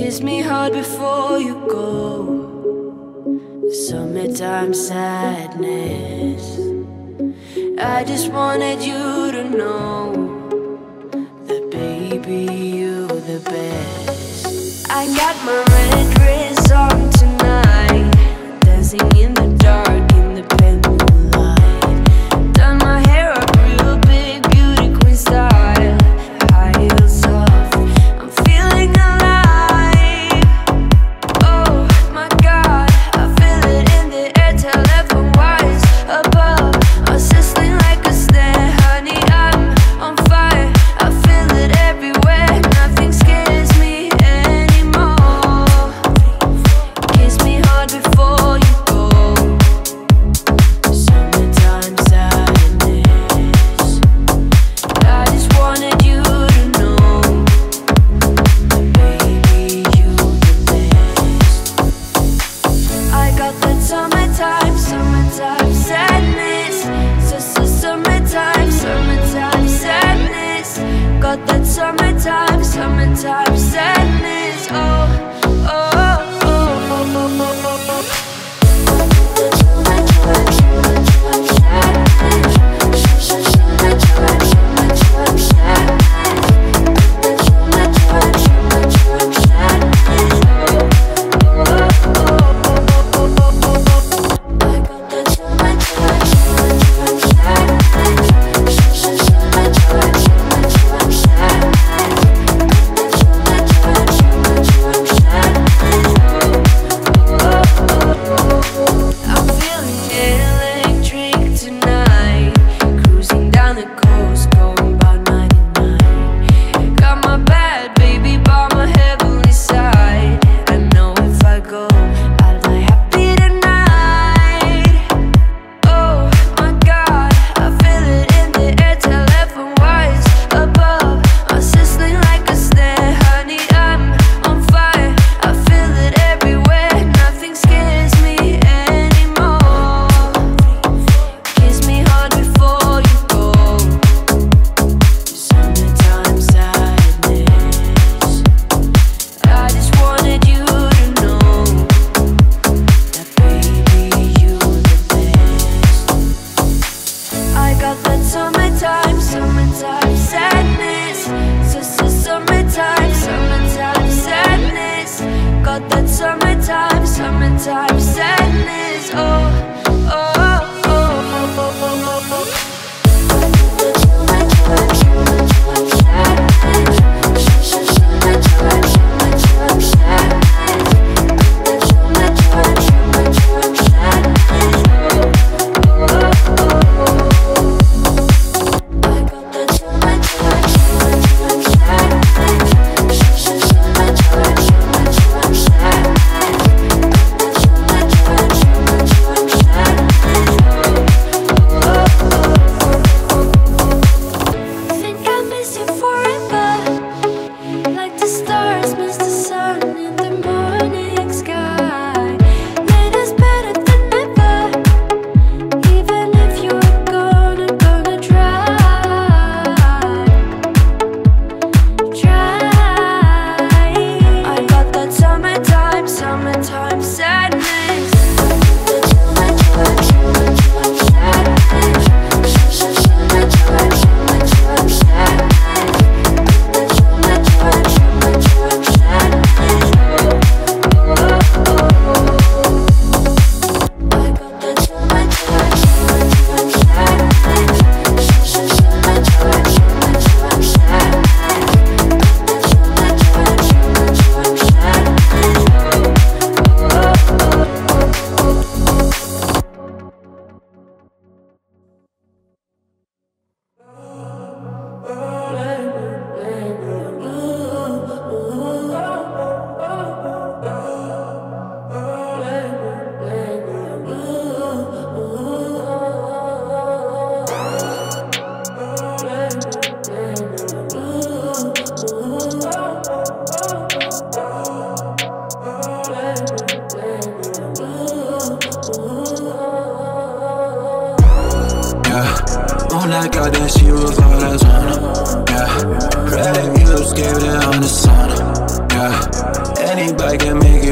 Kiss me hard before you go. Summertime sadness. I just wanted you to know that baby, you're the best. I got my red dress on tonight, dancing in the dark in the pale moonlight. Done my hair up real big, beauty queen style, high heels off, I'm feeling alive. Oh my God, I feel it in the air, telephone wires above, I'm sizzling like a snare, honey, I'm on fire. I feel it everywhere, nothing scares me anymore. Kiss me hard before you go. Summertime sadness. I just wanted you to know that baby, you the best. I got that summertime sadness. Summertime sadness. Got that summertime sadness. Oh, oh, oh, oh, oh, oh, oh. I'm feeling electric tonight, cruising down the coast, going about 99. Got my bad baby by my heavenly side. I know if I go, I'll die happy tonight. Oh my God, I feel it in the air, telephone wires above, I'm sizzling like a snare, honey, I'm on fire. I feel it everywhere, nothing scares me anymore. Kiss me hard before you go. Summertime sadness. I just wanted you to know that baby, you the best. I got that summertime sadness. Summertime sadness. Got that summertime sadness. Oh, oh, oh, oh, oh, oh, oh. Think I miss you forever, like the stars miss the sun in the morning sky. Made us better than ever, even if you're gonna try. I got that summertime sadness. Moonlight got that she was all that's on her. Yeah, red music gave it on the sun. Yeah, anybody can make